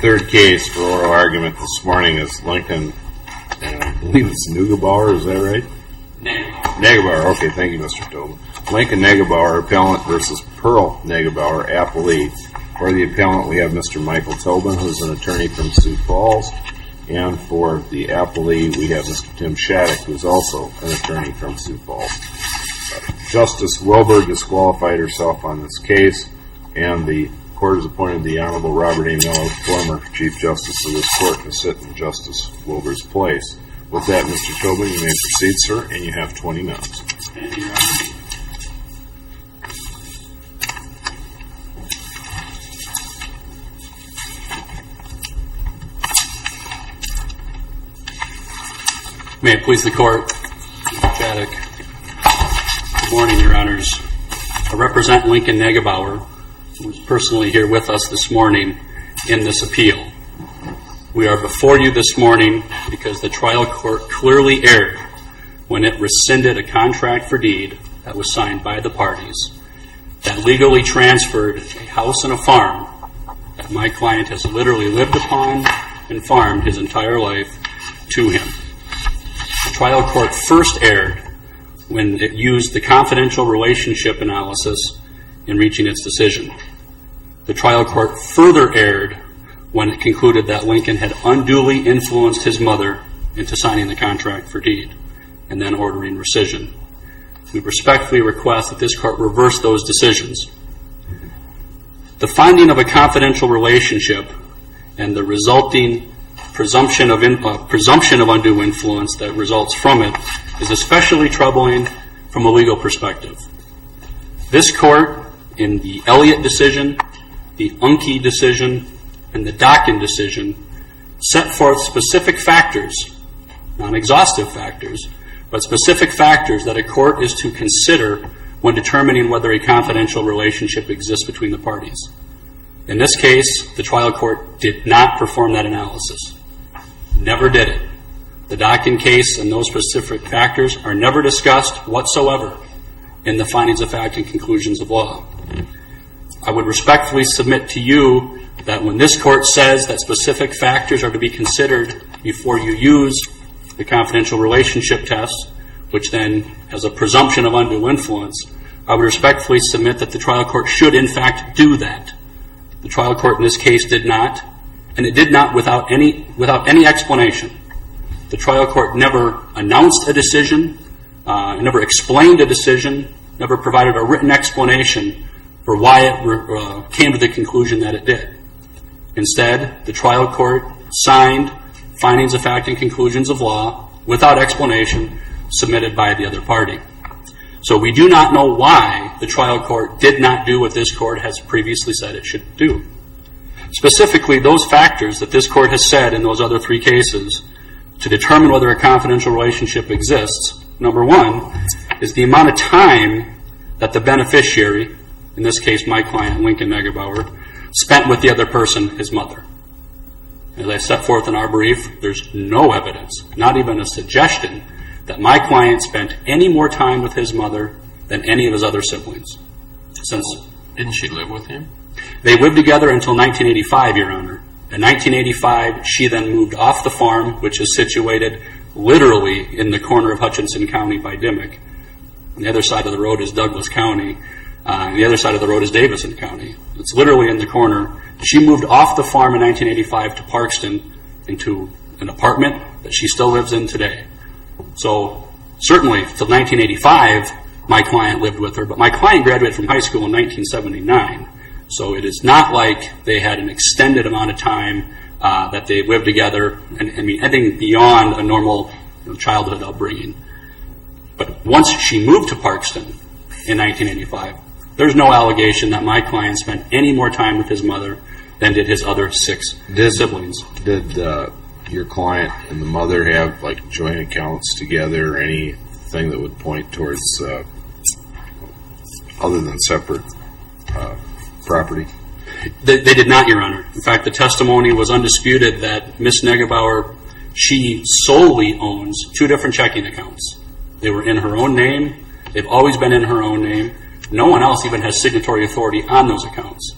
Third case for oral argument this morning is Lincoln, I believe it's Neugebauer, is that right? Neugebauer, okay, thank you, Mr. Tobin. Lincoln Neugebauer, appellant versus Pearl Neugebauer, appellee. For the appellant, we have Mr. Michael Tobin, who's an attorney from Sioux Falls. And for the appellee, we have Mr. Tim Shattuck, who's also an attorney from Sioux Falls. Justice Wilbur disqualified herself on this case, and the court has appointed the Honorable Robert A. Miller, former Chief Justice of this court, to sit in Justice Wilbur's place. With that, Mr. Tobin, you may proceed, sir, and you have 20 minutes. Thank you, Your Honor. May it please the court, Mr. Shattuck. Good morning, Your Honors. I represent Lincoln Neugebauer, who is personally here with us this morning in this appeal. We are before you this morning because the trial court clearly erred when it rescinded a contract for deed that was signed by the parties that legally transferred a house and a farm that my client has literally lived upon and farmed his entire life to him. The trial court first erred when it used the confidential relationship analysis in reaching its decision. The trial court further erred when it concluded that Lincoln had unduly influenced his mother into signing the contract for deed and then ordering rescission. We respectfully request that this court reverse those decisions. The finding of a confidential relationship and the resulting presumption of undue influence that results from it is especially troubling from a legal perspective. This court, in the Elliott decision, the Unke decision, and the Dockin decision, set forth specific factors, non-exhaustive factors, but specific factors that a court is to consider when determining whether a confidential relationship exists between the parties. In this case, the trial court did not perform that analysis. Never did it. The Dockin case and those specific factors are never discussed whatsoever in the findings of fact and conclusions of law. I would respectfully submit to you that when this court says that specific factors are to be considered before you use the confidential relationship test, which then has a presumption of undue influence, I would respectfully submit that the trial court should in fact do that. The trial court in this case did not, and it did not without any explanation. The trial court never announced a decision, never explained a decision, never provided a written explanation for why it came to the conclusion that it did. Instead, the trial court signed findings of fact and conclusions of law without explanation submitted by the other party. So we do not know why the trial court did not do what this court has previously said it should do. Specifically, those factors that this court has said in those other three cases to determine whether a confidential relationship exists, number one, is the amount of time that the beneficiary, in this case my client Lincoln Neugebauer, spent with the other person, his mother. As I set forth in our brief, there's no evidence, not even a suggestion, that my client spent any more time with his mother than any of his other siblings. Didn't she live with him? They lived together until 1985, Your Honor. In 1985, she then moved off the farm, which is situated literally in the corner of Hutchinson County by Dimmock. On the other side of the road is Douglas County. And the other side of the road is Davison County. It's literally in the corner. She moved off the farm in 1985 to Parkston into an apartment that she still lives in today. So certainly, till 1985, my client lived with her, but my client graduated from high school in 1979. So it is not like they had an extended amount of time that they lived together, and I mean, anything beyond a normal childhood upbringing. But once she moved to Parkston in 1985, there's no allegation that my client spent any more time with his mother than did his other six siblings. Did your client and the mother have like joint accounts together or anything that would point towards other than separate property? They did not, Your Honor. In fact, the testimony was undisputed that Ms. Neugebauer, she solely owns two different checking accounts. They were in her own name. They've always been in her own name. No one else even has signatory authority on those accounts.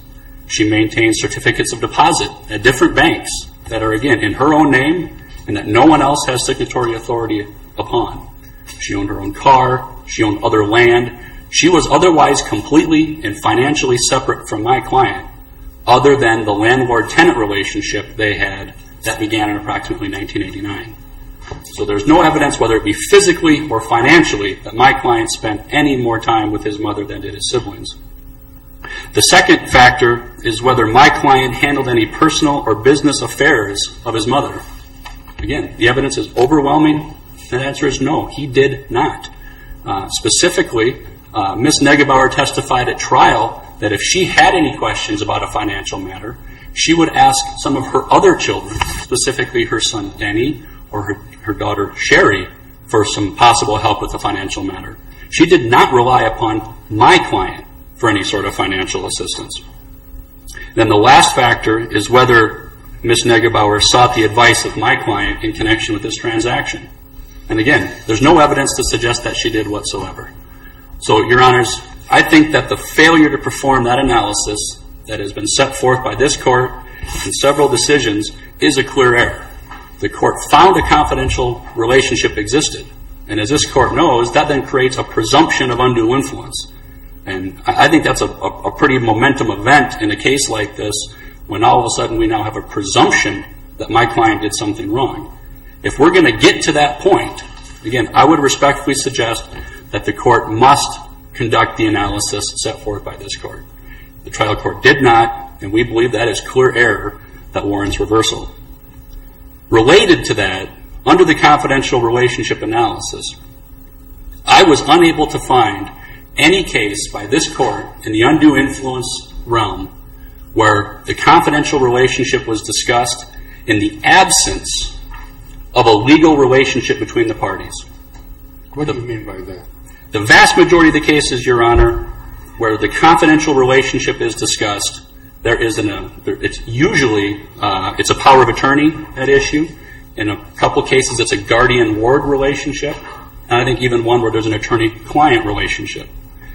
she maintains certificates of deposit at different banks that are, again, in her own name and that no one else has signatory authority upon. She owned her own car. She owned other land. She was otherwise completely and financially separate from my client, other than the landlord-tenant relationship they had that began in approximately 1989. So there's no evidence, whether it be physically or financially, that my client spent any more time with his mother than did his siblings. The second factor is whether my client handled any personal or business affairs of his mother. Again, the evidence is overwhelming. The answer is no, he did not. Specifically, Ms. Negebauer testified at trial that if she had any questions about a financial matter, she would ask some of her other children, specifically her son Denny or her daughter Sherry, for some possible help with the financial matter. She did not rely upon my client for any sort of financial assistance. Then the last factor is whether Ms. Negebauer sought the advice of my client in connection with this transaction. And again, there's no evidence to suggest that she did whatsoever. So, Your Honors, I think that the failure to perform that analysis that has been set forth by this court in several decisions is a clear error. The court found a confidential relationship existed. And as this court knows, that then creates a presumption of undue influence. And I think that's a pretty momentum event in a case like this, when all of a sudden we now have a presumption that my client did something wrong. If we're going to get to that point, again, I would respectfully suggest that the court must conduct the analysis set forth by this court. The trial court did not, and we believe that is clear error that warrants reversal. Related to that, under the confidential relationship analysis, I was unable to find any case by this court in the undue influence realm where the confidential relationship was discussed in the absence of a legal relationship between the parties. What do you mean by that? The vast majority of the cases, Your Honor, where the confidential relationship is discussed, it's usually it's a power of attorney at issue. In a couple cases, it's a guardian-ward relationship. And I think even one where there's an attorney-client relationship.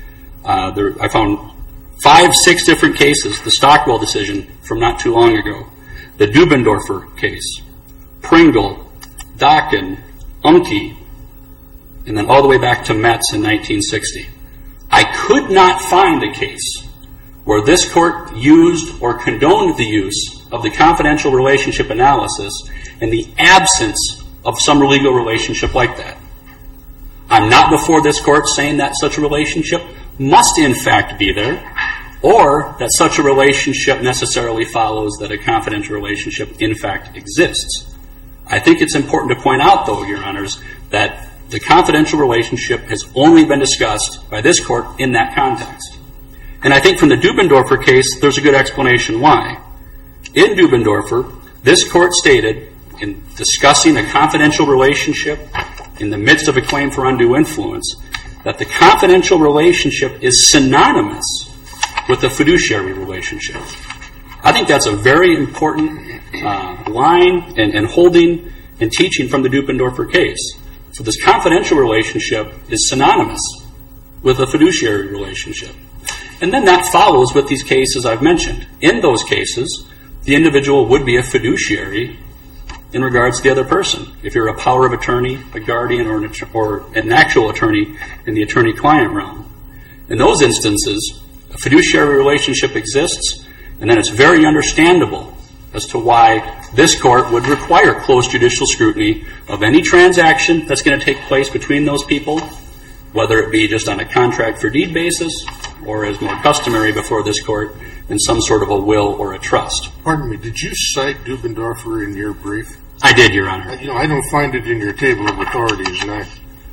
I found 5-6 different cases. The Stockwell decision from not too long ago, the Dubendorfer case, Pringle, Docken, Umke, and then all the way back to Metz in 1960. I could not find a case where this court used or condoned the use of the confidential relationship analysis in the absence of some legal relationship like that. I'm not before this court saying that such a relationship must in fact be there, or that such a relationship necessarily follows that a confidential relationship in fact exists. I think it's important to point out, though, Your Honors, that the confidential relationship has only been discussed by this court in that context. And I think from the Dubendorfer case, there's a good explanation why. In Dubendorfer, this court stated, in discussing a confidential relationship in the midst of a claim for undue influence, that the confidential relationship is synonymous with the fiduciary relationship. I think that's a very important line and holding and teaching from the Dubendorfer case. So this confidential relationship is synonymous with a fiduciary relationship. And then that follows with these cases I've mentioned. In those cases, the individual would be a fiduciary in regards to the other person. If you're a power of attorney, a guardian, or an actual attorney in the attorney-client realm. In those instances, a fiduciary relationship exists, and then it's very understandable as to why this court would require close judicial scrutiny of any transaction that's going to take place between those people, whether it be just on a contract for deed basis or, as more customary before this court, in some sort of a will or a trust. Pardon me, did you cite Dubendorfer in your brief? I did, Your Honor. I don't find it in your table of authorities, and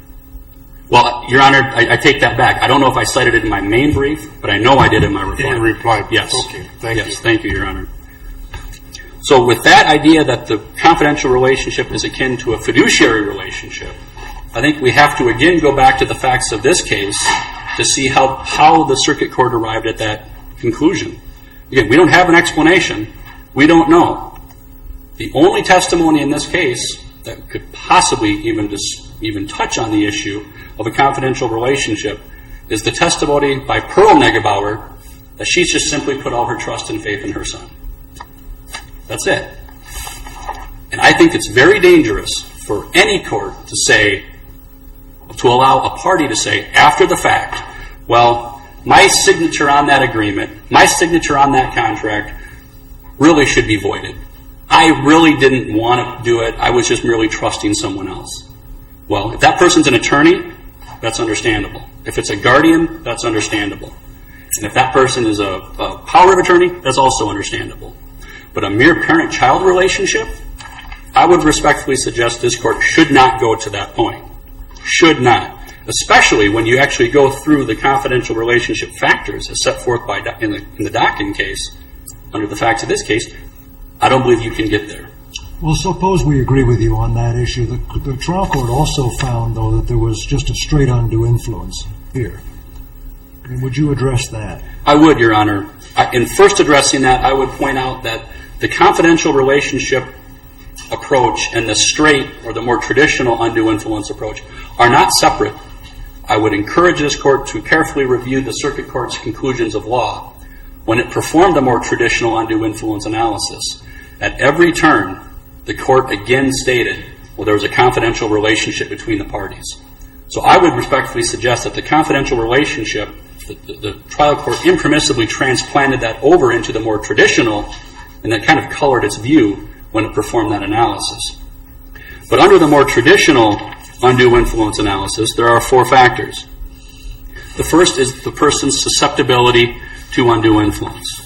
Well, Your Honor, I take that back. I don't know if I cited it in my main brief, but I know I did in my reply. In your reply? Yes. Okay, thank you. Yes, thank you, Your Honor. So with that idea that the confidential relationship is akin to a fiduciary relationship, I think we have to again go back to the facts of this case to see how the circuit court arrived at that conclusion. Again, we don't have an explanation. We don't know. The only testimony in this case that could possibly even touch on the issue of a confidential relationship is the testimony by Pearl Negebauer that she's just simply put all her trust and faith in her son. That's it. And I think it's very dangerous for any court to allow a party to say after the fact, well, my signature on that agreement, my signature on that contract really should be voided. I really didn't want to do it. I was just merely trusting someone else. Well, if that person's an attorney, that's understandable. If it's a guardian, that's understandable. And if that person is a power of attorney, that's also understandable. But a mere parent-child relationship, I would respectfully suggest this court should not go to that point. Should not. Especially when you actually go through the confidential relationship factors as set forth in the Dockin case. Under the facts of this case, I don't believe you can get there. Well, suppose we agree with you on that issue. The trial court also found, though, that there was just a straight undue influence here. And would you address that? I would, Your Honor. In first addressing that, I would point out that the confidential relationship approach and the straight or the more traditional undue influence approach are not separate. I would encourage this court to carefully review the circuit court's conclusions of law when it performed a more traditional undue influence analysis. At every turn, the court again stated, well, there was a confidential relationship between the parties. So I would respectfully suggest that the confidential relationship, the trial court impermissibly transplanted that over into the more traditional, and that kind of colored its view when it performed that analysis. But under the more traditional undue influence analysis, there are 4 factors. The first is the person's susceptibility to undue influence.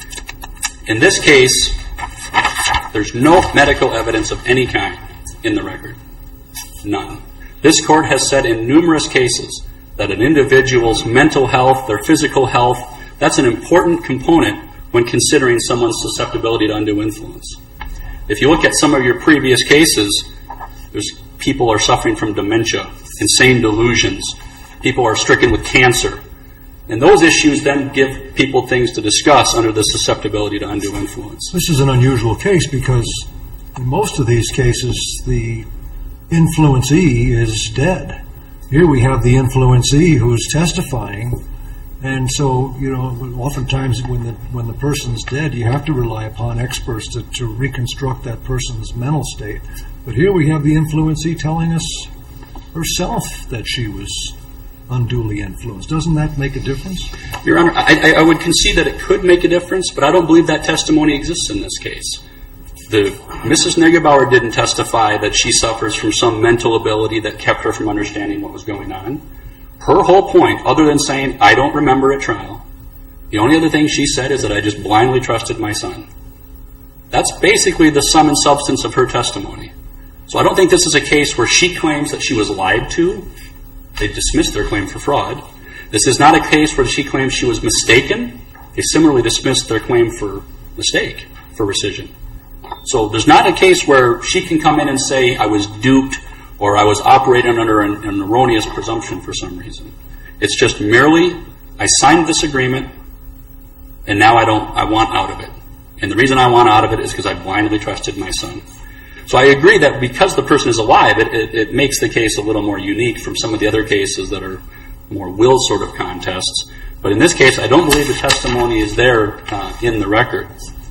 In this case, there's no medical evidence of any kind in the record. None. This court has said in numerous cases that an individual's mental health, their physical health, that's an important component when considering someone's susceptibility to undue influence. If you look at some of your previous cases, people are suffering from dementia, insane delusions, people are stricken with cancer. And those issues then give people things to discuss under the susceptibility to undue influence. This is an unusual case because in most of these cases, the influencee is dead. Here we have the influencee who's testifying. And so, oftentimes when the person's dead, you have to rely upon experts to reconstruct that person's mental state. But here we have the influencee telling us herself that she was unduly influenced. Doesn't that make a difference? Your Honor, I would concede that it could make a difference, but I don't believe that testimony exists in this case. Mrs. Negebauer didn't testify that she suffers from some mental ability that kept her from understanding what was going on. Her whole point, other than saying, I don't remember at trial, the only other thing she said is that I just blindly trusted my son. That's basically the sum and substance of her testimony. So I don't think this is a case where she claims that she was lied to. They dismissed their claim for fraud. This is not a case where she claims she was mistaken. They similarly dismissed their claim for mistake, for rescission. So there's not a case where she can come in and say, I was duped or I was operating under an erroneous presumption for some reason. It's just merely, I signed this agreement and now I want out of it. And the reason I want out of it is because I blindly trusted my son. So I agree that because the person is alive, it makes the case a little more unique from some of the other cases that are more will sort of contests. But in this case, I don't believe the testimony is there in the record.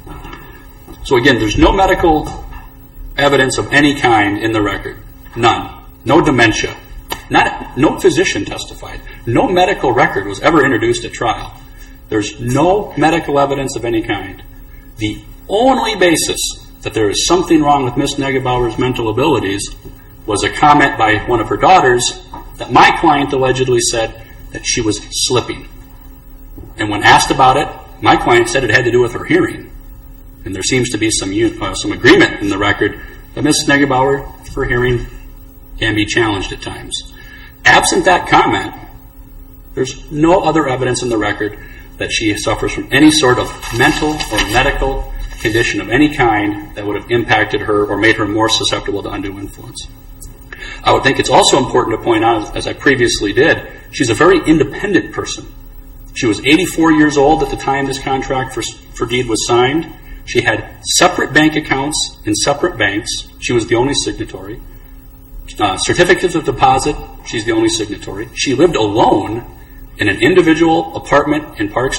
So again, there's no medical evidence of any kind in the record. None. No dementia. No physician testified. No medical record was ever introduced at trial. There's no medical evidence of any kind. The only basis that there is something wrong with Ms. Negebauer's mental abilities was a comment by one of her daughters that my client allegedly said that she was slipping. And when asked about it, my client said it had to do with her hearing. And there seems to be some agreement in the record that Ms. Negebauer, her hearing can be challenged at times. Absent that comment, there's no other evidence in the record that she suffers from any sort of mental or medical condition of any kind that would have impacted her or made her more susceptible to undue influence. I would think it's also important to point out, as I previously did, she's a very independent person. She was 84 years old at the time this contract for deed was signed. She had separate bank accounts in separate banks. She was the only signatory. Certificates of deposit, she's the only signatory. She lived alone in an individual apartment in Parkston.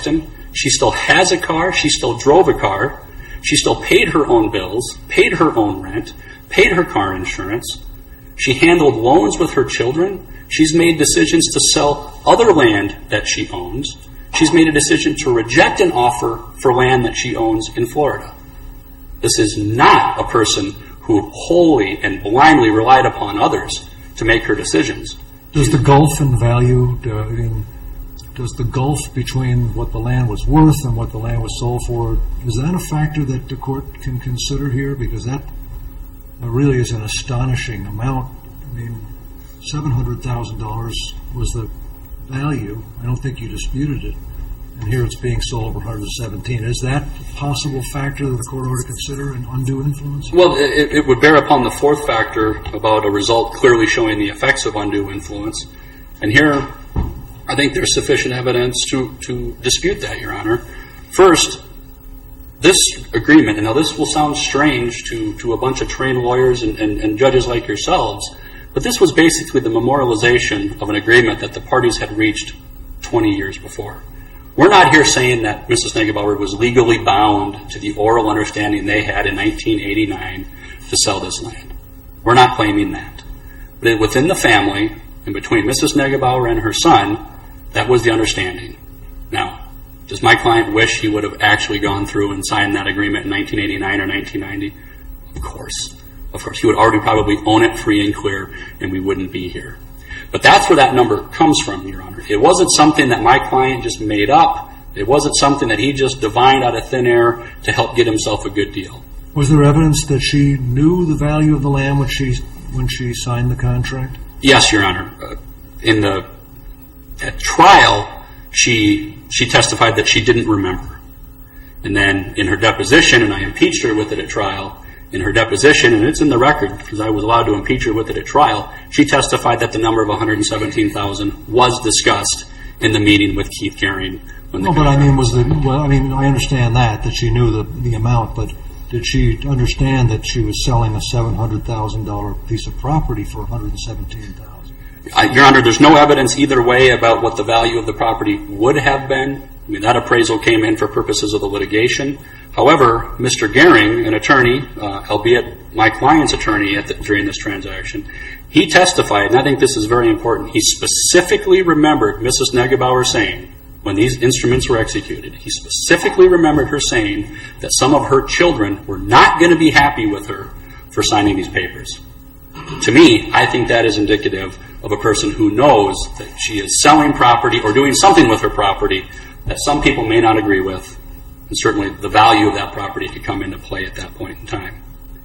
She still has a car. She still drove a car. She still paid her own bills, paid her own rent, paid her car insurance. She handled loans with her children. She's made decisions to sell other land that she owns. She's made a decision to reject an offer for land that she owns in Florida. This is not a person who wholly and blindly relied upon others to make her decisions. Does the gulf in value, does the gulf between what the land was worth and what the land was sold for, is that a factor that the court can consider here? Because that really is an astonishing amount. I mean, $700,000 was the value. I don't think you disputed it. And here it's being sold for $117,000. Is that a possible factor that the court ought to consider, an undue influence? Well, it would bear upon the fourth factor about a result clearly showing the effects of undue influence. And here, I think there's sufficient evidence to dispute that, Your Honor. First, this agreement, and now this will sound strange to a bunch of trained lawyers and judges like yourselves, but this was basically the memorialization of an agreement that the parties had reached 20 years before. We're not here saying that Mrs. Negebauer was legally bound to the oral understanding they had in 1989 to sell this land. We're not claiming that. But within the family, and between Mrs. Negebauer and her son, that was the understanding. Now, does my client wish he would have actually gone through and signed that agreement in 1989 or 1990? Of course. Of course. He would already probably own it free and clear, and we wouldn't be here. But that's where that number comes from, Your Honor. It wasn't something that my client just made up. It wasn't something that he just divined out of thin air to help get himself a good deal. Was there evidence that she knew the value of the land when she signed the contract? Yes, Your Honor. At trial, she testified that she didn't remember. And then in her deposition, and I impeached her with it at trial, in her deposition, and it's in the record because I was allowed to impeach her with it at trial, she testified that the number of $117,000 was discussed in the meeting with Keith Gehring. No, but I mean, I understand that she knew the amount, but did she understand that she was selling a $700,000 piece of property for $117,000? Your Honor, there's no evidence either way about what the value of the property would have been. I mean, that appraisal came in for purposes of the litigation. However, Mr. Gehring, an attorney, albeit my client's attorney during this transaction, he testified, and I think this is very important, he specifically remembered Mrs. Negebauer saying, when these instruments were executed, he specifically remembered her saying that some of her children were not going to be happy with her for signing these papers. To me, I think that is indicative of a person who knows that she is selling property or doing something with her property that some people may not agree with, and certainly the value of that property could come into play at that point in time.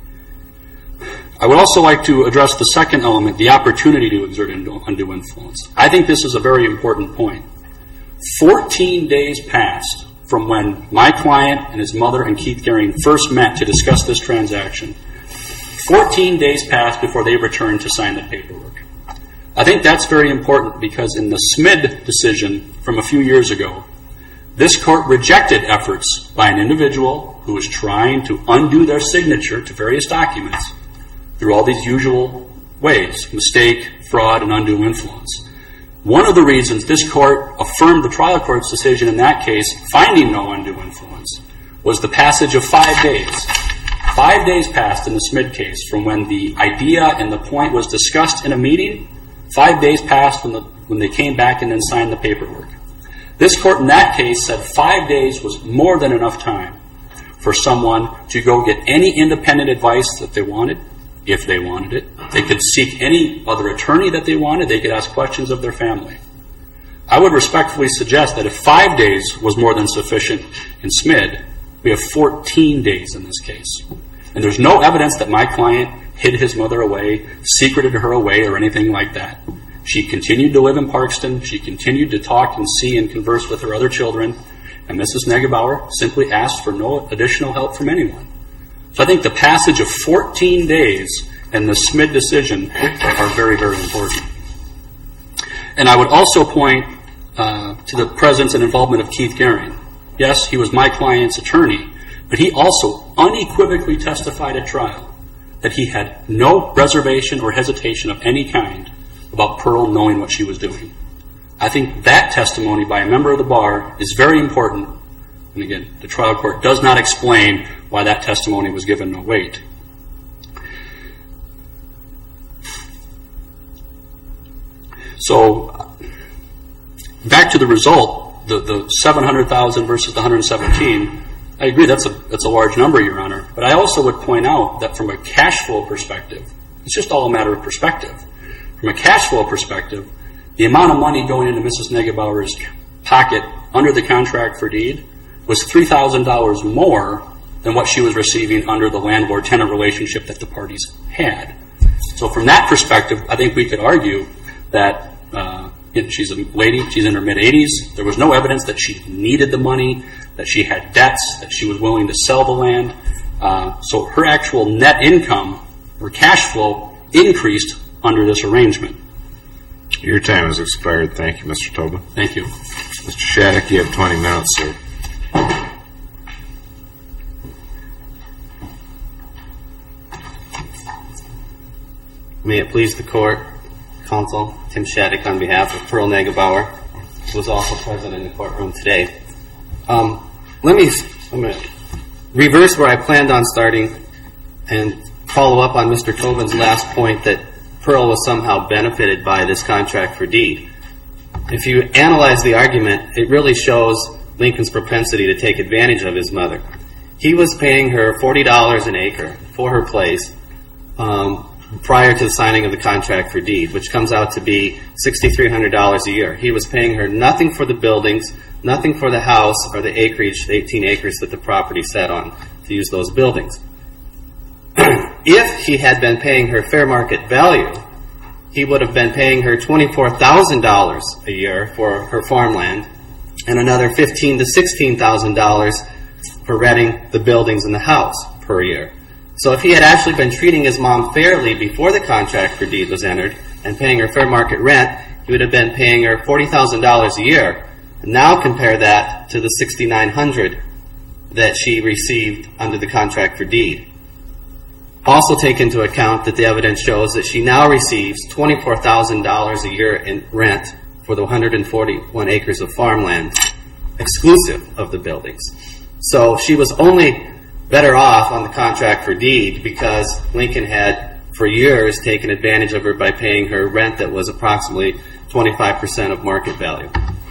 I would also like to address the second element, the opportunity to exert undue influence. I think this is a very important point. 14 days passed from when my client and his mother and Keith Gehring first met to discuss this transaction. 14 days passed before they returned to sign the paperwork. I think that's very important because in the Smid decision from a few years ago, this court rejected efforts by an individual who was trying to undo their signature to various documents through all these usual ways, mistake, fraud, and undue influence. One of the reasons this court affirmed the trial court's decision in that case, finding no undue influence, was the passage of 5 days. 5 days passed in the Smid case from when the idea and the point was discussed in a meeting. 5 days passed when they came back and then signed the paperwork. This court in that case said 5 days was more than enough time for someone to go get any independent advice that they wanted, if they wanted it. They could seek any other attorney that they wanted. They could ask questions of their family. I would respectfully suggest that if 5 days was more than sufficient in Smid, we have 14 days in this case. And there's no evidence that my client hid his mother away, secreted her away, or anything like that. She continued to live in Parkston. She continued to talk and see and converse with her other children. And Mrs. Negebauer simply asked for no additional help from anyone. So I think the passage of 14 days and the Smid decision are very, very important. And I would also point to the presence and involvement of Keith Gehring. Yes, he was my client's attorney, but he also unequivocally testified at trial that he had no reservation or hesitation of any kind about Pearl knowing what she was doing. I think that testimony by a member of the bar is very important And again, the trial court does not explain why that testimony was given no weight. So, back to the result, the $700,000 versus the $117,000. I agree that's a large number, Your Honor. But I also would point out that from a cash flow perspective, it's just all a matter of perspective. From a cash flow perspective, the amount of money going into Mrs. Negebauer's pocket under the contract for deed was $3,000 more than what she was receiving under the landlord-tenant relationship that the parties had. So from that perspective, I think we could argue that she's a lady, she's in her mid-80s. There was no evidence that she needed the money, that she had debts, that she was willing to sell the land. So her actual net income or cash flow increased under this arrangement. Your time has expired. Thank you, Mr. Tobin. Thank you. Mr. Shattuck, you have 20 minutes, sir. May it please the court, counsel, Tim Shattuck on behalf of Pearl Negebauer, who is also present in the courtroom today. I'm going to reverse where I planned on starting and follow up on Mr. Tobin's last point that Pearl was somehow benefited by this contract for deed. If you analyze the argument, it really shows Lincoln's propensity to take advantage of his mother. He was paying her $40 an acre for her place prior to the signing of the contract for deed, which comes out to be $6,300 a year. He was paying her nothing for the buildings, nothing for the house or the acreage, the 18 acres that the property sat on to use those buildings. If he had been paying her fair market value, he would have been paying her $24,000 a year for her farmland and another $15,000 to $16,000 for renting the buildings and the house per year. So if he had actually been treating his mom fairly before the contract for deed was entered and paying her fair market rent, he would have been paying her $40,000 a year. And now compare that to the $6,900 that she received under the contract for deed. Also take into account that the evidence shows that she now receives $24,000 a year in rent for the 141 acres of farmland, exclusive of the buildings. So she was only better off on the contract for deed because Lincoln had, for years, taken advantage of her by paying her rent that was approximately 25% of market value.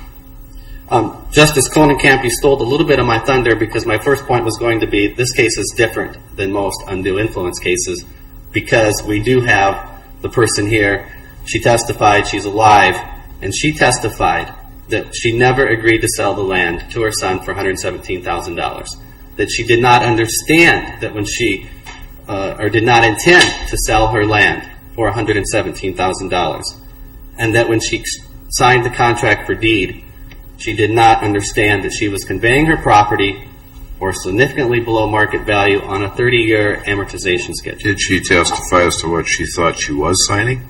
Justice Konenkamp, you stole a little bit of my thunder because my first point was going to be this case is different than most undue influence cases because we do have the person here. She testified, she's alive, and she testified that she never agreed to sell the land to her son for $117,000, that she did not understand that when she, or did not intend to sell her land for $117,000, and that when she signed the contract for deed, she did not understand that she was conveying her property for significantly below market value on a 30-year amortization schedule. Did she testify as to what she thought she was signing?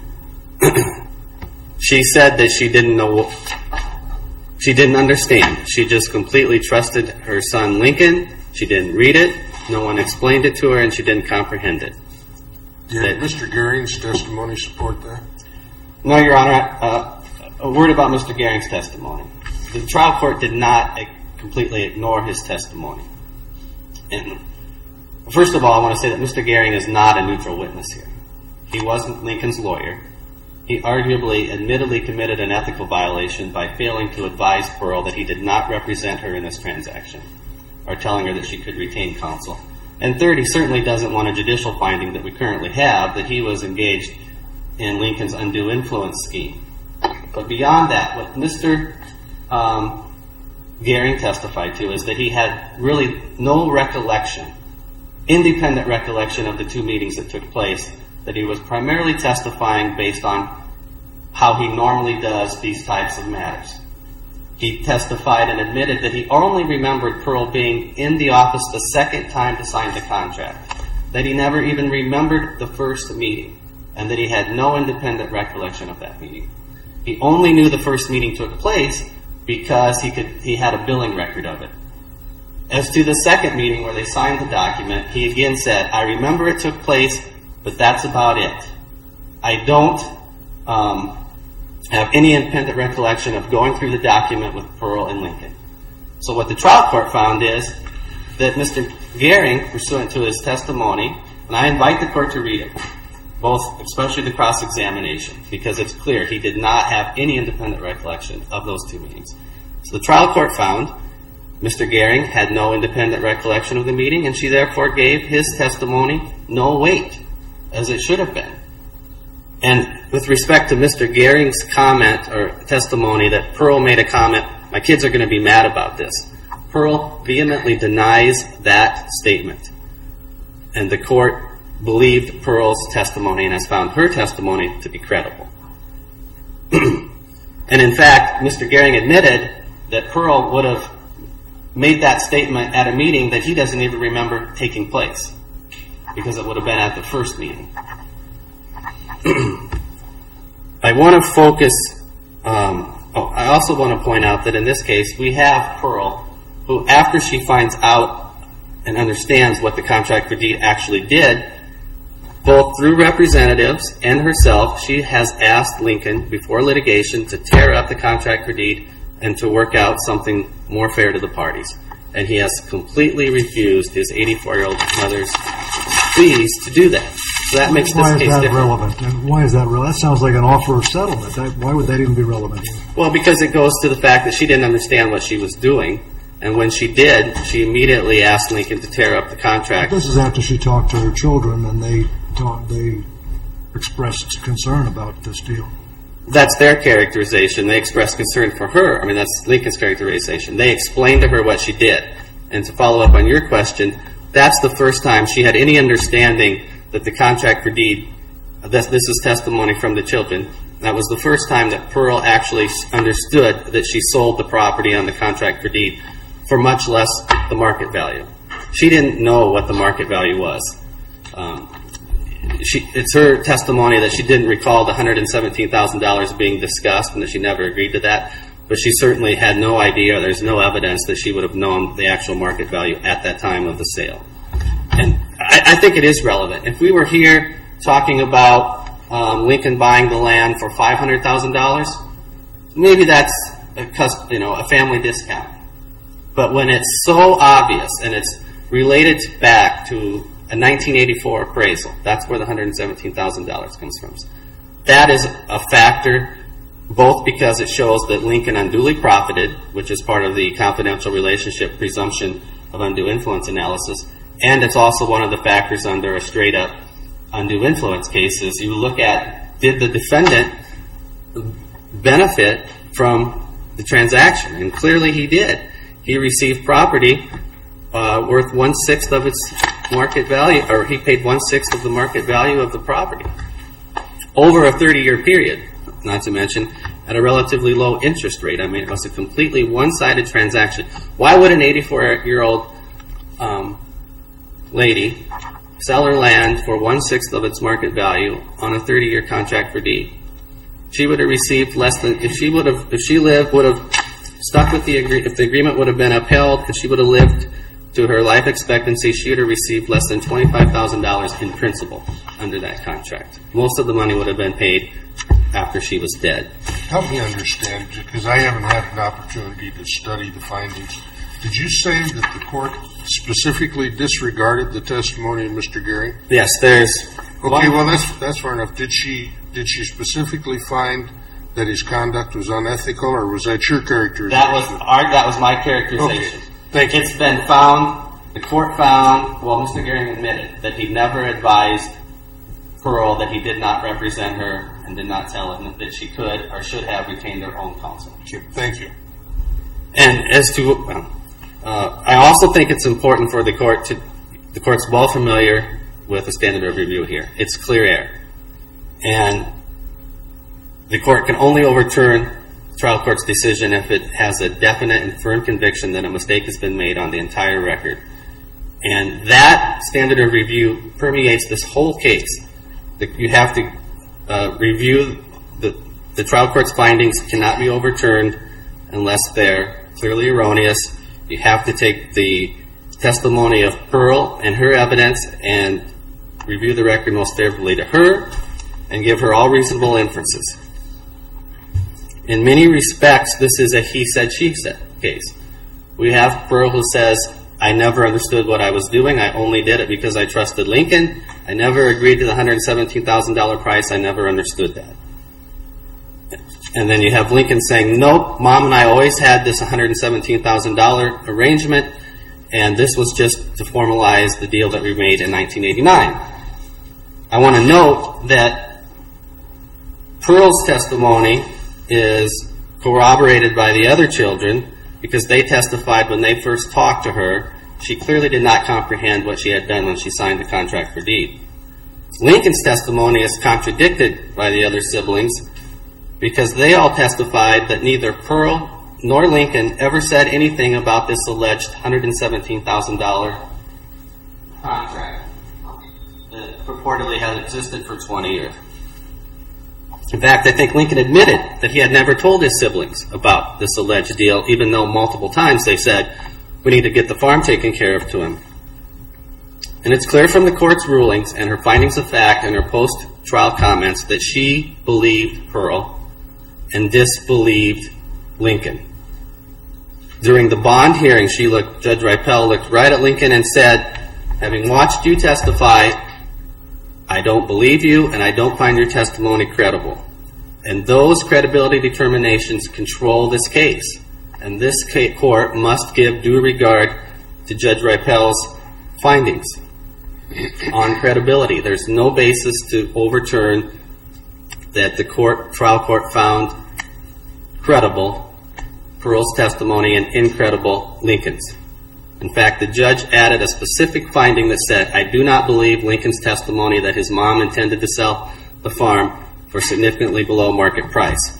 She said that she didn't know, she didn't understand. She just completely trusted her son Lincoln. She didn't read it. No one explained it to her, and she didn't comprehend it. Did Mr. Goering's testimony support that? No, Your Honor. A word about Mr. Goering's testimony. The trial court did not completely ignore his testimony. And first of all, I want to say that Mr. Goering is not a neutral witness here. He wasn't Lincoln's lawyer. He arguably admittedly committed an ethical violation by failing to advise Pearl that he did not represent her in this transaction, or telling her that she could retain counsel. And third, he certainly doesn't want a judicial finding that we currently have that he was engaged in Lincoln's undue influence scheme. But beyond that, what Mr. Goering testified to is that he had really no recollection, independent recollection of the two meetings that took place, that he was primarily testifying based on how he normally does these types of matters. He testified and admitted that he only remembered Pearl being in the office the second time to sign the contract, that he never even remembered the first meeting, and that he had no independent recollection of that meeting. He only knew the first meeting took place because he had a billing record of it. As to the second meeting where they signed the document, he again said, I remember it took place, but that's about it. I don't have any independent recollection of going through the document with Pearl and Lincoln. So what the trial court found is that Mr. Gehring, pursuant to his testimony, and I invite the court to read it, both, especially the cross-examination, because it's clear he did not have any independent recollection of those two meetings. So the trial court found Mr. Gehring had no independent recollection of the meeting, and she therefore gave his testimony no weight, as it should have been. And with respect to Mr. Gehring's comment or testimony that Pearl made a comment, my kids are going to be mad about this. Pearl vehemently denies that statement. And the court believed Pearl's testimony and has found her testimony to be credible. And in fact, Mr. Gehring admitted that Pearl would have made that statement at a meeting that he doesn't even remember taking place, because it would have been at the first meeting. I want to focus, I also want to point out that in this case we have Pearl, who after she finds out and understands what the contract for deed actually did, both through representatives and herself, she has asked Lincoln before litigation to tear up the contract for deed and to work out something more fair to the parties. And he has completely refused his 84-year-old mother's pleas to do that. So that makes this case different. Relevant? And why is that relevant? That sounds like an offer of settlement. Why would that even be relevant? Well, because it goes to the fact that she didn't understand what she was doing. And when she did, she immediately asked Lincoln to tear up the contract. But this is after she talked to her children and they expressed concern about this deal. That's their characterization. They expressed concern for her. I mean, that's Lincoln's characterization. They explained to her what she did. And to follow up on your question, that's the first time she had any understanding that the contract for deed, this is testimony from the children, that was the first time that Pearl actually understood that she sold the property on the contract for deed for much less the market value. She didn't know what the market value was. It's her testimony that she didn't recall the $117,000 being discussed and that she never agreed to that, but she certainly had no idea, there's no evidence that she would have known the actual market value at that time of the sale. And I think it is relevant. If we were here talking about Lincoln buying the land for $500,000, maybe that's a family discount. But when it's so obvious and it's related back to a 1984 appraisal, that's where the $117,000 comes from. That is a factor, both because it shows that Lincoln unduly profited, which is part of the confidential relationship presumption of undue influence analysis, and it's also one of the factors under a straight-up undue influence cases. You look at, did the defendant benefit from the transaction? And clearly he did. He received property worth 1/6 of its market value, or he paid 1/6 of the market value of the property over a 30-year period, not to mention at a relatively low interest rate. I mean, it was a completely one-sided transaction. Why would an 84-year-old lady sell her land for 1/6 of its market value on a 30-year contract for deed? She would have received less than, if she lived, would have stuck with if the agreement would have been upheld, if she would have lived to her life expectancy, she would have received less than $25,000 in principal under that contract. Most of the money would have been paid after she was dead. Help me understand, because I haven't had an opportunity to study the findings. Did you say that the court specifically disregarded the testimony of Mr. Gehring? Yes, there's... Okay, well, that's far enough. Did she specifically find that his conduct was unethical, or was that your characterization? That was my characterization. Okay. Thank you. It's been found, the court found, well, Mr. Gehring admitted that he never advised Pearl that he did not represent her and did not tell her that she could or should have retained her own counsel. Thank you. And as to, I also think it's important for the court's well familiar with the standard of review here. It's clear error. And the court can only overturn trial court's decision if it has a definite and firm conviction that a mistake has been made on the entire record. And that standard of review permeates this whole case. You have to review the trial court's findings cannot be overturned unless they're clearly erroneous. You have to take the testimony of Pearl and her evidence and review the record most favorably to her and give her all reasonable inferences. In many respects, this is a he said, she said case. We have Pearl who says, I never understood what I was doing. I only did it because I trusted Lincoln. I never agreed to the $117,000 price. I never understood that. And then you have Lincoln saying, nope, Mom and I always had this $117,000 arrangement, and this was just to formalize the deal that we made in 1989. I want to note that Pearl's testimony is corroborated by the other children because they testified when they first talked to her, she clearly did not comprehend what she had done when she signed the contract for deed. Lincoln's testimony is contradicted by the other siblings because they all testified that neither Pearl nor Lincoln ever said anything about this alleged $117,000 contract that purportedly had existed for 20 years. In fact, I think Lincoln admitted that he had never told his siblings about this alleged deal, even though multiple times they said, we need to get the farm taken care of to him. And it's clear from the court's rulings and her findings of fact and her post-trial comments that she believed Pearl and disbelieved Lincoln. During the bond hearing, Judge Ripel looked right at Lincoln and said, having watched you testify, I don't believe you and I don't find your testimony credible. And those credibility determinations control this case. And this court must give due regard to Judge Ripel's findings on credibility. There's no basis to overturn that the trial court found credible Pearl's testimony and incredible Lincoln's. In fact, the judge added a specific finding that said, I do not believe Lincoln's testimony that his mom intended to sell the farm for significantly below market price.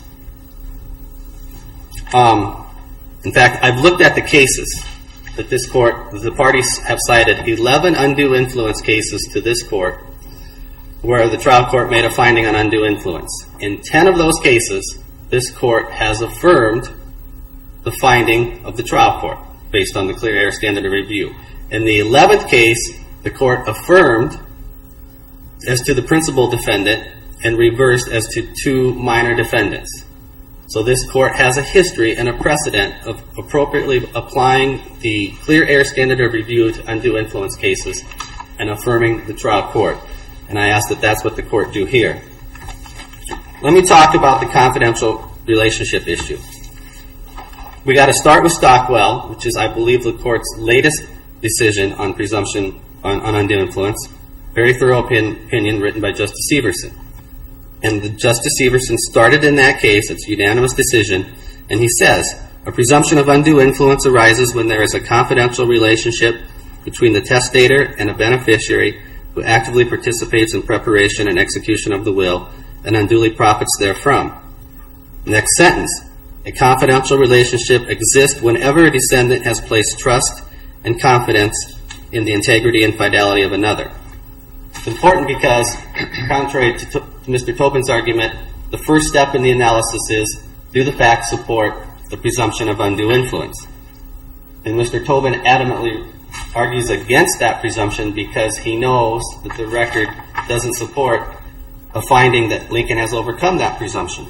In fact, I've looked at the cases that the parties have cited 11 undue influence cases to this court where the trial court made a finding on undue influence. In 10 of those cases, this court has affirmed the finding of the trial court based on the clear air standard of review. In the 11th case, the court affirmed as to the principal defendant and reversed as to 2 minor defendants. So this court has a history and a precedent of appropriately applying the clear air standard of review to undue influence cases and affirming the trial court. And I ask that that's what the court do here. Let me talk about the confidential relationship issue. We got to start with Stockwell, which is, I believe, the court's latest decision on presumption on undue influence. Very thorough opinion written by Justice Severson. And Justice Severson started in that case, it's a unanimous decision, and he says, a presumption of undue influence arises when there is a confidential relationship between the testator and a beneficiary who actively participates in preparation and execution of the will and unduly profits therefrom. Next sentence. A confidential relationship exists whenever a descendant has placed trust and confidence in the integrity and fidelity of another. It's important because, contrary to Mr. Tobin's argument, the first step in the analysis is, do the facts support the presumption of undue influence? And Mr. Tobin adamantly argues against that presumption because he knows that the record doesn't support a finding that Lincoln has overcome that presumption.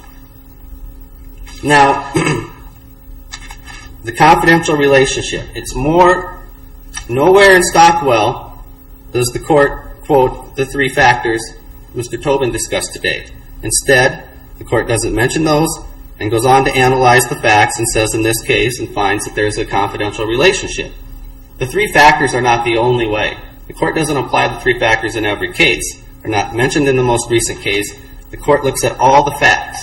Now, the confidential relationship. It's nowhere in Stockwell does the court quote the 3 factors Mr. Tobin discussed today. Instead, the court doesn't mention those and goes on to analyze the facts and says in this case and finds that there's a confidential relationship. The 3 factors are not the only way. The court doesn't apply the 3 factors in every case. They're not mentioned in the most recent case. The court looks at all the facts.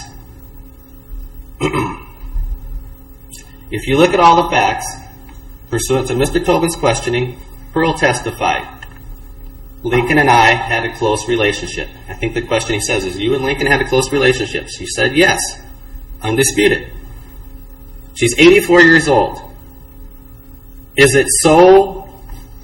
If you look at all the facts, pursuant to Mr. Tobin's questioning, Pearl testified, Lincoln and I had a close relationship. I think the question he says is, you and Lincoln had a close relationship. She said yes, undisputed. She's 84 years old. Is it so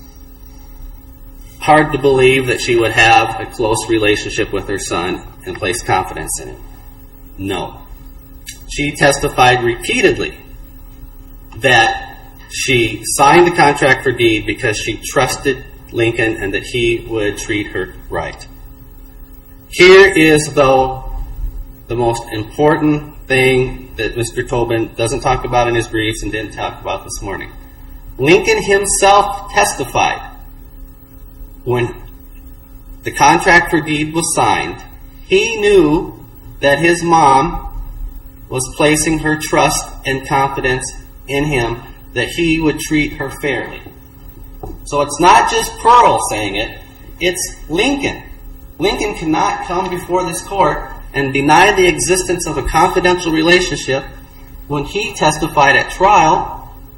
hard to believe that she would have a close relationship with her son and place confidence in him? No. She testified repeatedly that she signed the contract for deed because she trusted Lincoln and that he would treat her right. Here is, though, the most important thing that Mr. Tobin doesn't talk about in his briefs and didn't talk about this morning. Lincoln himself testified when the contract for deed was signed, he knew that his mom was placing her trust and confidence in him, that he would treat her fairly. So it's not just Pearl saying it, it's Lincoln. Lincoln cannot come before this court and deny the existence of a confidential relationship when he testified at trial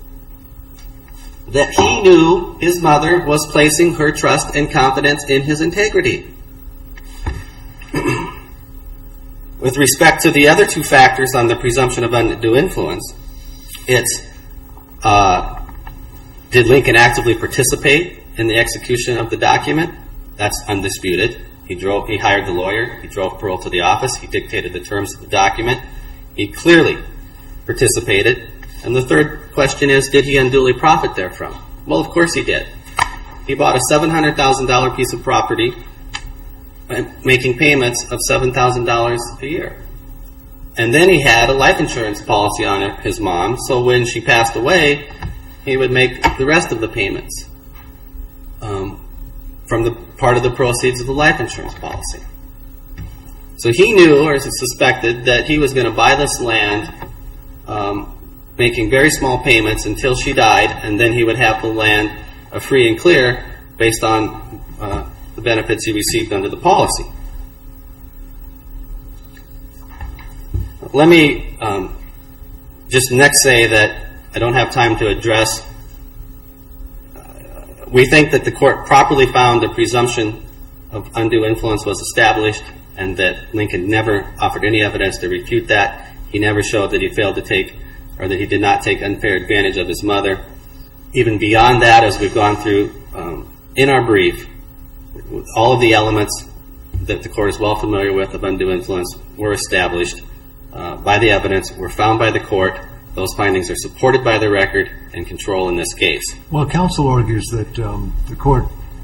that he knew his mother was placing her trust and confidence in his integrity. With respect to the other two factors on the presumption of undue influence, it's did Lincoln actively participate in the execution of the document? That's undisputed. He hired the lawyer. He drove Pearl to the office. He dictated the terms of the document. He clearly participated. And the third question is, did he unduly profit therefrom? Well, of course he did. He bought a $700,000 piece of property, making payments of $7,000 a year. And then he had a life insurance policy on his mom, so when she passed away, he would make the rest of the payments from the part of the proceeds of the life insurance policy. So he knew, or suspected, that he was going to buy this land, making very small payments until she died, and then he would have the land free and clear based on the benefits he received under the policy. Let me just next say that I don't have time to address. We think that the court properly found the presumption of undue influence was established and that Lincoln never offered any evidence to refute that. He never showed that he failed to take or that he did not take unfair advantage of his mother. Even beyond that, as we've gone through in our brief, all of the elements that the court is well familiar with of undue influence were established by the evidence, were found by the court. Those findings are supported by the record and control in this case. Well, counsel argues that the court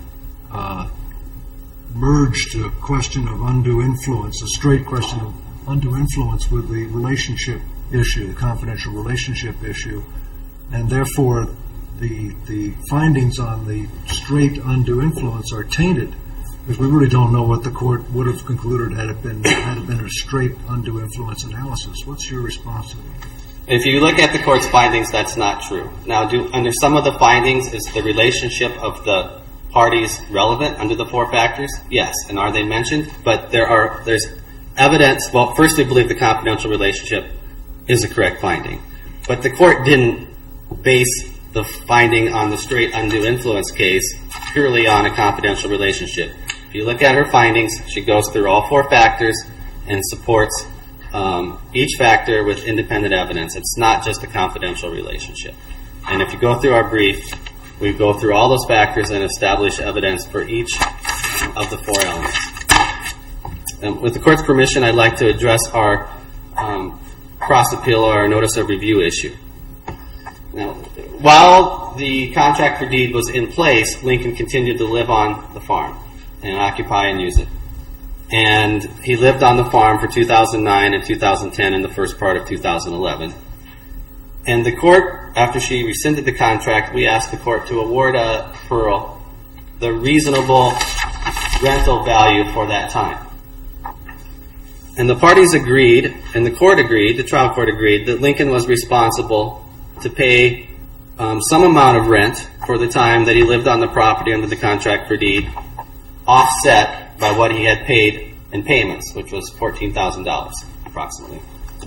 merged a question of undue influence, a straight question of undue influence, with the relationship issue, the confidential relationship issue, and therefore the findings on the straight undue influence are tainted, because we really don't know what the court would have concluded had it been a straight undue influence analysis. What's your response to that? If you look at the court's findings, that's not true. Now, under some of the findings, is the relationship of the parties relevant under the four factors? Yes. And are they mentioned? But there's evidence. Well, first, we believe the confidential relationship is a correct finding. But the court didn't base the finding on the straight undue influence case purely on a confidential relationship. If you look at her findings, she goes through all four factors and supports each factor with independent evidence. It's not just a confidential relationship. And if you go through our brief, we go through all those factors and establish evidence for each of the four elements. And with the court's permission, I'd like to address our cross-appeal or our notice of review issue. Now, while the contract for deed was in place, Lincoln continued to live on the farm and occupy and use it. And he lived on the farm for 2009 and 2010 and the first part of 2011. And the court, after she rescinded the contract, we asked the court to award Pearl the reasonable rental value for that time. And the parties agreed, and the court agreed, the trial court agreed, that Lincoln was responsible to pay some amount of rent for the time that he lived on the property under the contract for deed, offset by what he had paid in payments, which was $14,000 approximately.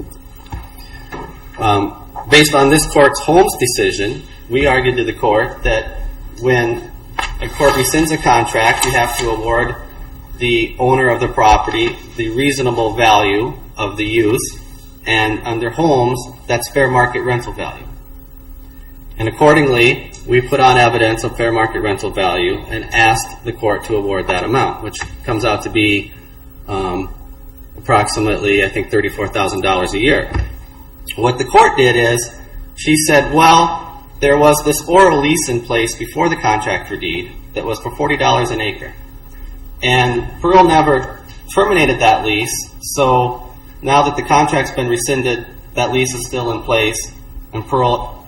Based on this court's Holmes decision, we argued to the court that when a court rescinds a contract, you have to award the owner of the property the reasonable value of the use, and under Holmes, that's fair market rental value. And accordingly, we put on evidence of fair market rental value and asked the court to award that amount, which comes out to be approximately, I think, $34,000 a year. What the court did is, she said, well, there was this oral lease in place before the contract for deed that was for $40 an acre. And Pearl never terminated that lease, so now that the contract's been rescinded, that lease is still in place, and Pearl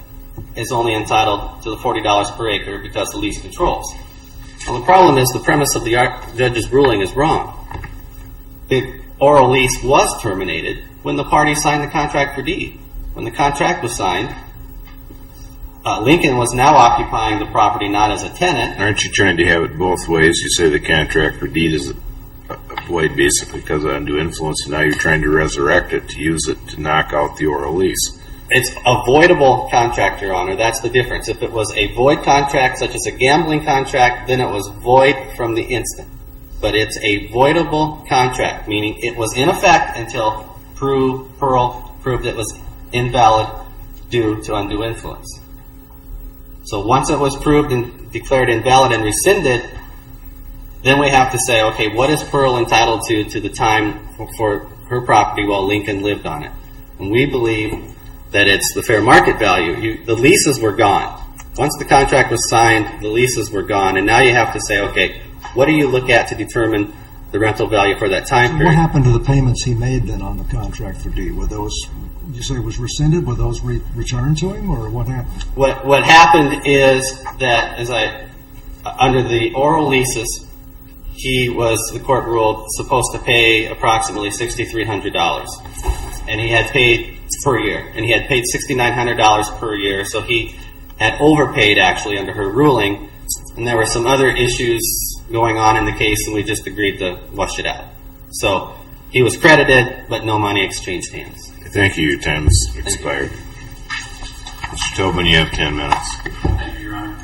is only entitled to the $40 per acre because the lease controls. Well, the problem is the premise of the judge's ruling is wrong. The oral lease was terminated when the parties signed the contract for deed. When the contract was signed, Lincoln was now occupying the property not as a tenant. Aren't you trying to have it both ways? You say the contract for deed is void basically because of undue influence, and now you're trying to resurrect it to use it to knock out the oral lease. It's a voidable contract, Your Honor. That's the difference. If it was a void contract, such as a gambling contract, then it was void from the instant. But it's a voidable contract, meaning it was in effect until Pearl proved it was invalid due to undue influence. So once it was proved and declared invalid and rescinded, then we have to say, okay, what is Pearl entitled to the time for her property while Lincoln lived on it? And we believe that it's the fair market value. The leases were gone. Once the contract was signed, the leases were gone, and now you have to say, okay, what do you look at to determine the rental value for that time period? What happened to the payments he made then on the contract for deed? Were those, did you say it was rescinded? Were those returned to him, or what happened? What happened is that under the oral leases, he was, the court ruled, supposed to pay approximately $6,300, and he had paid per year, and he had paid $6,900 per year, so he had overpaid actually under her ruling, and there were some other issues going on in the case, and we just agreed to wash it out. So he was credited, but no money exchanged hands. Thank you. Your time has expired. Mr. Tobin, you have 10 minutes. Thank you, Your Honor.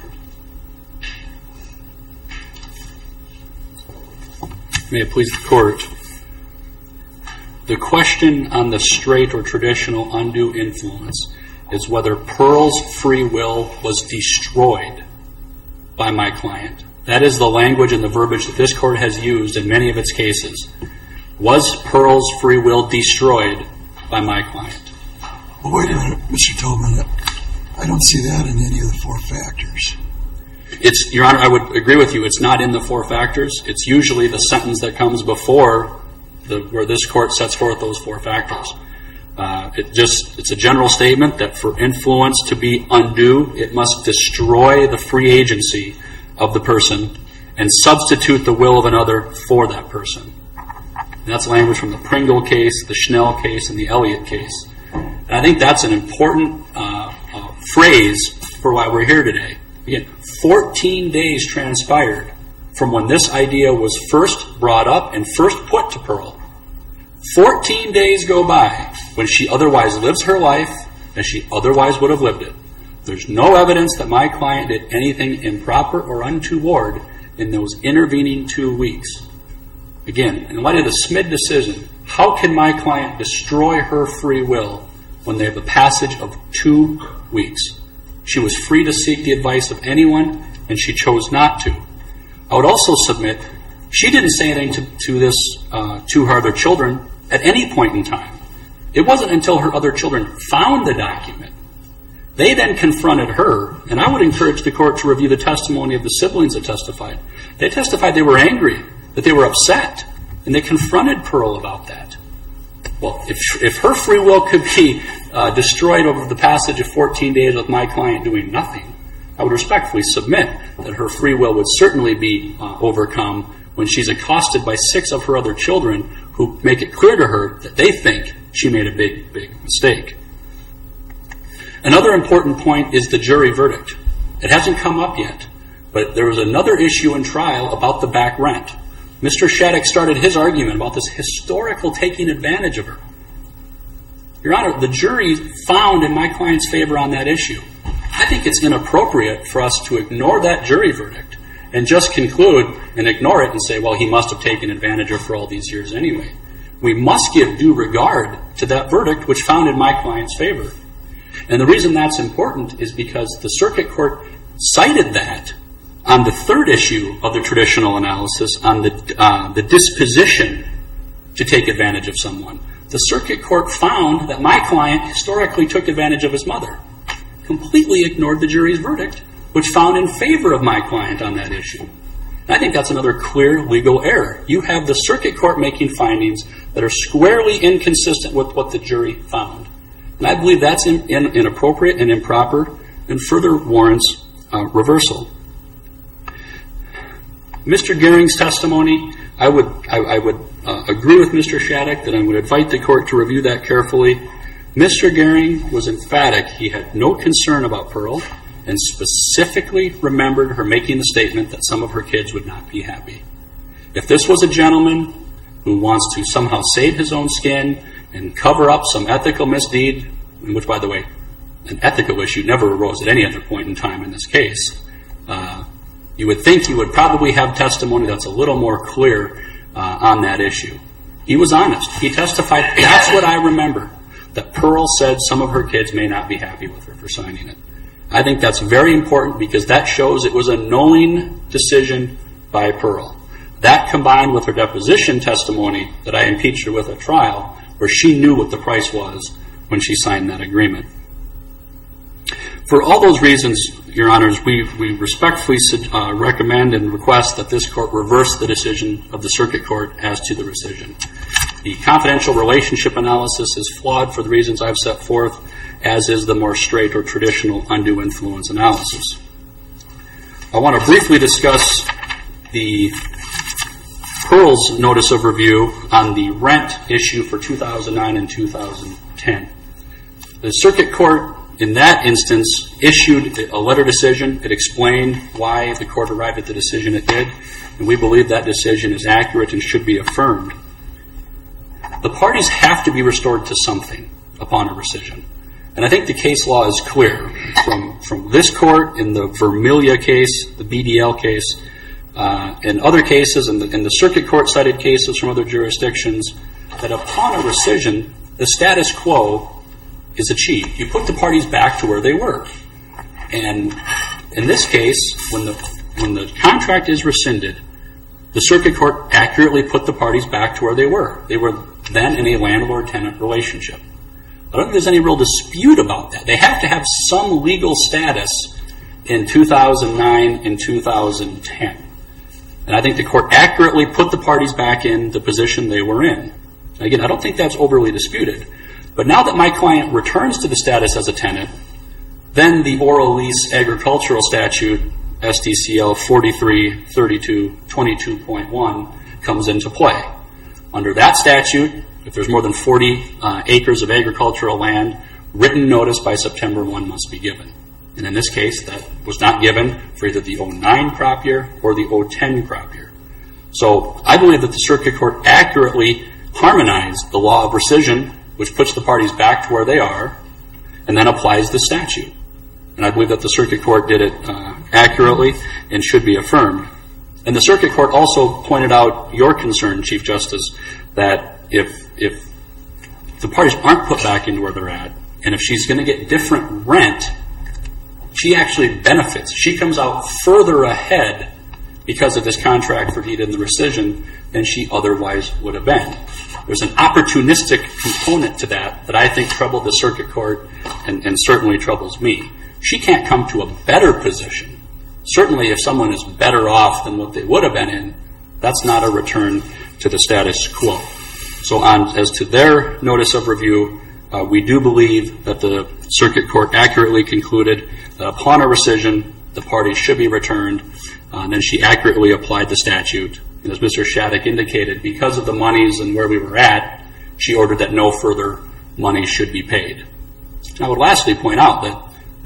May it please the Court. The question on the straight or traditional undue influence is whether Pearl's free will was destroyed by my client. That is the language and the verbiage that this Court has used in many of its cases. Was Pearl's free will destroyed by my client? Well, wait a minute, Mr. Tobin. I don't see that in any of the four factors. Your Honor, I would agree with you. It's not in the four factors. It's usually the sentence that comes before where this Court sets forth those four factors. It's a general statement that for influence to be undue, it must destroy the free agency of the person and substitute the will of another for that person. And that's language from the Pringle case, the Schnell case, and the Elliott case. And I think that's an important phrase for why we're here today. Again, 14 days transpired from when this idea was first brought up and first put to Pearl. 14 days go by when she otherwise lives her life as she otherwise would have lived it. There's no evidence that my client did anything improper or untoward in those intervening 2 weeks. Again, in light of the Smid decision, how can my client destroy her free will when they have a passage of 2 weeks? She was free to seek the advice of anyone, and she chose not to. I would also submit she didn't say anything to her other children at any point in time. It wasn't until her other children found the document. They then confronted her, and I would encourage the Court to review the testimony of the siblings that testified. They testified they were angry, that they were upset, and they confronted Pearl about that. Well, if her free will could be destroyed over the passage of 14 days with my client doing nothing, I would respectfully submit that her free will would certainly be overcome when she's accosted by 6 of her other children who make it clear to her that they think she made a big, big mistake. Another important point is the jury verdict. It hasn't come up yet, but there was another issue in trial about the back rent. Mr. Shattuck started his argument about this historical taking advantage of her. Your Honor, the jury found in my client's favor on that issue. I think it's inappropriate for us to ignore that jury verdict and just conclude and ignore it and say, well, he must have taken advantage of her for all these years anyway. We must give due regard to that verdict which found in my client's favor. And the reason that's important is because the circuit court cited that on the third issue of the traditional analysis, on the disposition to take advantage of someone. The circuit court found that my client historically took advantage of his mother, completely ignored the jury's verdict, which found in favor of my client on that issue. And I think that's another clear legal error. You have the circuit court making findings that are squarely inconsistent with what the jury found. And I believe that's inappropriate and improper. and further warrants reversal. Mr. Gering's testimony, I would agree with Mr. Shattuck that I would invite the court to review that carefully. Mr. Gering was emphatic. He had no concern about Pearl and specifically remembered her making the statement that some of her kids would not be happy. If this was a gentleman who wants to somehow save his own skin and cover up some ethical misdeed, which, by the way, an ethical issue never arose at any other point in time in this case, you would think he would probably have testimony that's a little more clear on that issue. He was honest. He testified, that's what I remember, that Pearl said some of her kids may not be happy with her for signing it. I think that's very important because that shows it was a knowing decision by Pearl. That combined with her deposition testimony that I impeached her with at trial, where she knew what the price was when she signed that agreement. For all those reasons, Your Honors, we respectfully recommend and request that this court reverse the decision of the circuit court as to the rescission. The confidential relationship analysis is flawed for the reasons I've set forth, as is the more straight or traditional undue influence analysis. I want to briefly discuss the Pearl's notice of review on the rent issue for 2009 and 2010. The circuit court in that instance issued a letter decision. It explained why the court arrived at the decision it did, and we believe that decision is accurate and should be affirmed. The parties have to be restored to something upon a rescission. And I think the case law is clear from this court in the Vermiglia case, the BDL case, and other cases, and the circuit court cited cases from other jurisdictions, that upon a rescission, the status quo is achieved. You put the parties back to where they were. And in this case, when the contract is rescinded, the circuit court accurately put the parties back to where they were. They were then in a landlord-tenant relationship. I don't think there's any real dispute about that. They have to have some legal status in 2009 and 2010. And I think the court accurately put the parties back in the position they were in. Again, I don't think that's overly disputed. But now that my client returns to the status as a tenant, then the oral lease agricultural statute, STCL 433222.1, comes into play. Under that statute, if there's more than 40 acres of agricultural land, written notice by September 1 must be given. And in this case, that was not given for either the 09 crop year or the 010 crop year. So I believe that the circuit court accurately harmonized the law of rescission, which puts the parties back to where they are, and then applies the statute. And I believe that the circuit court did it accurately and should be affirmed. And the circuit court also pointed out your concern, Chief Justice, that if the parties aren't put back into where they're at, and if she's going to get different rent, she actually benefits. She comes out further ahead because of this contract for deed and the rescission than she otherwise would have been. There's an opportunistic component to that I think troubled the circuit court and certainly troubles me. She can't come to a better position. Certainly if someone is better off than what they would have been in, that's not a return to the status quo. So as to their notice of review, we do believe that the circuit court accurately concluded that upon a rescission, the parties should be returned, and then she accurately applied the statute. And as Mr. Shattuck indicated, because of the monies and where we were at, she ordered that no further money should be paid. And I would lastly point out that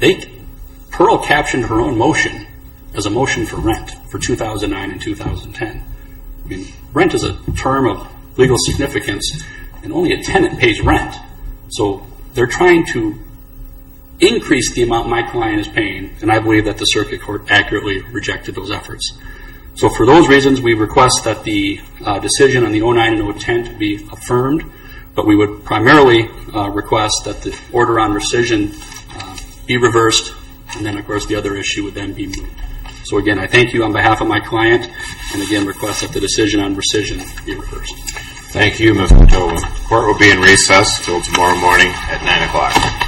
Pearl captioned her own motion as a motion for rent for 2009 and 2010. I mean, rent is a term of legal significance, and only a tenant pays rent. So they're trying to increase the amount my client is paying, and I believe that the circuit court accurately rejected those efforts. So for those reasons, we request that the decision on the 09 and 010 be affirmed, but we would primarily request that the order on rescission be reversed, and then, of course, the other issue would then be moved. So again, I thank you on behalf of my client, and again request that the decision on rescission be reversed. Thank you, Mr. Tobin. Court will be in recess till tomorrow morning at 9 o'clock.